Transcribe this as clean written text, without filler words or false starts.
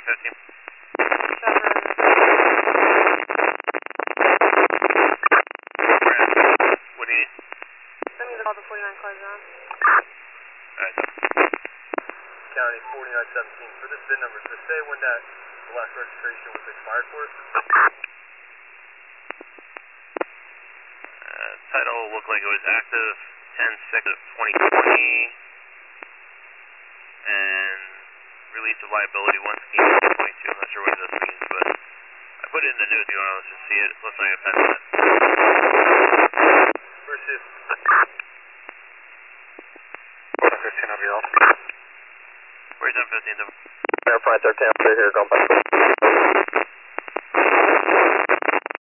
1015. What do you need? Send me all the 49 cars on. Alright. County 4917. For this VIN number, does it say when that the last registration was expired for it? Title looked like it was active 10/6 of 2020. And release of liability 1/16/22. I'm not sure what this means, but I put it in the news if you want to just see it. Looks like a pen. First shift. 15 of you all. Where's 1015? Verify 13 here, going back.